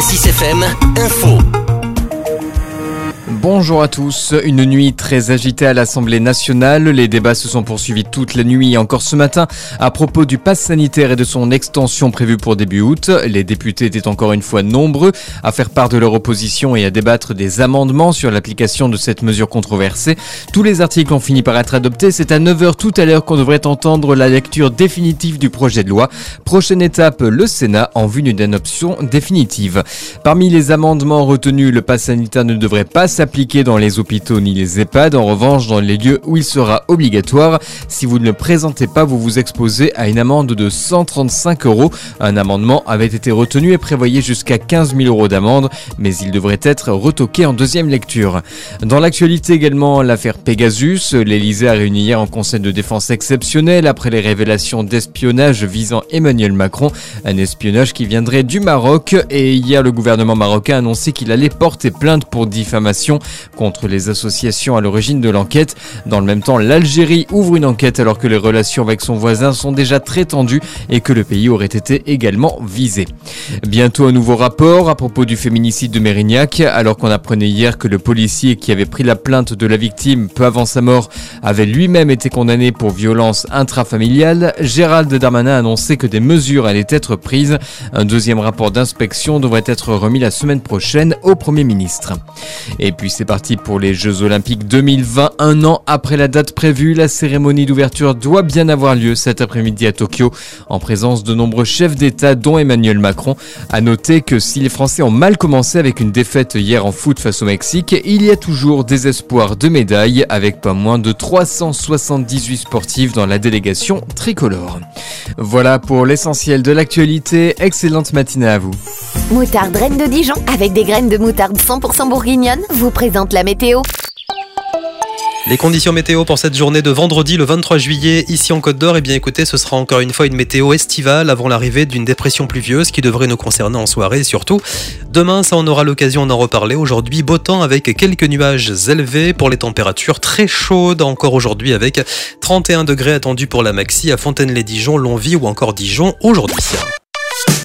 Cassis FM Info. Bonjour à tous. Une nuit très agitée à l'Assemblée nationale. Les débats se sont poursuivis toute la nuit et encore ce matin à propos du pass sanitaire et de son extension prévue pour début août. Les députés étaient encore une fois nombreux à faire part de leur opposition et à débattre des amendements sur l'application de cette mesure controversée. Tous les articles ont fini par être adoptés. C'est à 9h tout à l'heure qu'on devrait entendre la lecture définitive du projet de loi. Prochaine étape, le Sénat en vue d'une adoption définitive. Parmi les amendements retenus, le pass sanitaire ne devrait pas s'appliquer dans les hôpitaux ni les EHPAD. En revanche, dans les lieux où il sera obligatoire, si vous ne le présentez pas, vous vous exposez à une amende de 135 €. Un amendement avait été retenu et prévoyait jusqu'à 15 000 € d'amende, mais il devrait être retoqué en deuxième lecture. Dans l'actualité également, l'affaire Pegasus. L'Élysée a réuni hier un conseil de défense exceptionnel après les révélations d'espionnage visant Emmanuel Macron, un espionnage qui viendrait du Maroc. Et hier, le gouvernement marocain a annoncé qu'il allait porter plainte pour diffamation contre les associations à l'origine de l'enquête. Dans le même temps, l'Algérie ouvre une enquête alors que les relations avec son voisin sont déjà très tendues et que le pays aurait été également visé. Bientôt un nouveau rapport à propos du féminicide de Mérignac, alors qu'on apprenait hier que le policier qui avait pris la plainte de la victime peu avant sa mort avait lui-même été condamné pour violence intrafamiliale. Gérald Darmanin a annoncé que des mesures allaient être prises. Un deuxième rapport d'inspection devrait être remis la semaine prochaine au Premier ministre. Et puis c'est parti pour les Jeux Olympiques 2020. Un an après la date prévue, la cérémonie d'ouverture doit bien avoir lieu cet après-midi à Tokyo, en présence de nombreux chefs d'État, dont Emmanuel Macron. À noter que si les Français ont mal commencé avec une défaite hier en foot face au Mexique, il y a toujours des espoirs de médailles, avec pas moins de 378 sportifs dans la délégation tricolore. Voilà pour l'essentiel de l'actualité. Excellente matinée à vous. Moutarde Reine de Dijon, avec des graines de moutarde 100% bourguignonne, vous présente la météo. Les conditions météo pour cette journée de vendredi le 23 juillet ici en Côte d'Or, eh bien écoutez, ce sera encore une fois une météo estivale avant l'arrivée d'une dépression pluvieuse qui devrait nous concerner en soirée surtout. Demain, ça on aura l'occasion d'en reparler. Aujourd'hui, beau temps avec quelques nuages élevés pour les températures très chaudes encore aujourd'hui avec 31 degrés attendus pour la maxi à Fontaine-les-Dijon, Longwy ou encore Dijon aujourd'hui.